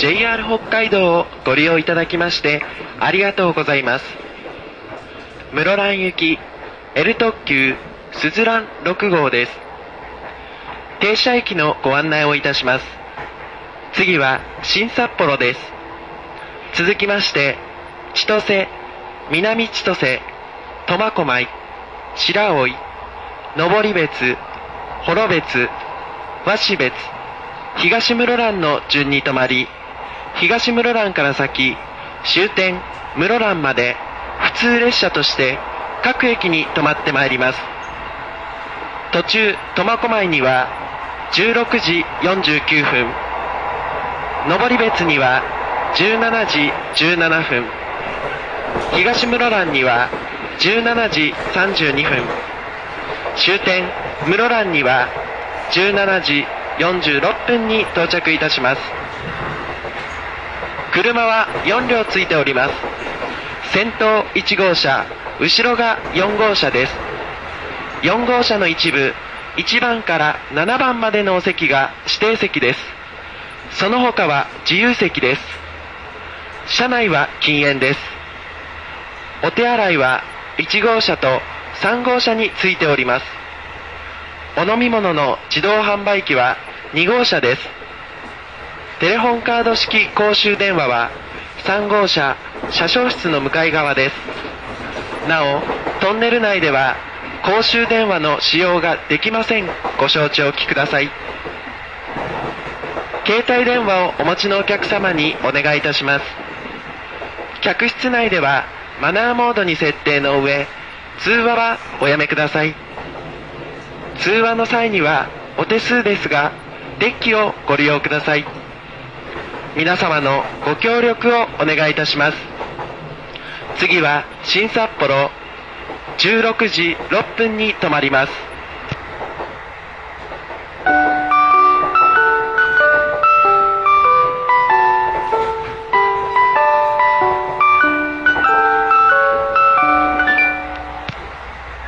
JR 北海道をご利用いただきましてありがとうございます。室蘭行き L 特急すずらん6号です。停車駅のご案内をいたします。次は新札幌です。続きまして千歳、南千歳、苫小牧、白老、登別、幌別、和紙別、東室蘭の順に止まり、東室蘭から先、終点室蘭まで普通列車として各駅に止まってまいります。途中苫小牧には16時49分、登別には17時17分、東室蘭には17時32分、終点室蘭には17時46分に到着いたします。車は4両ついております。先頭1号車、後ろが4号車です。4号車の一部、1番から7番までのお席が指定席です。その他は自由席です。車内は禁煙です。お手洗いは1号車と3号車についております。お飲み物の自動販売機は2号車です。テレホンカード式公衆電話は3号車車掌室の向かい側です。なお、トンネル内では公衆電話の使用ができません。ご承知おきください。携帯電話をお持ちのお客様にお願いいたします。客室内ではマナーモードに設定の上、通話はおやめください。通話の際にはお手数ですが、デッキをご利用ください。皆様のご協力をお願いいたします。次は新札幌16時6分に止まります。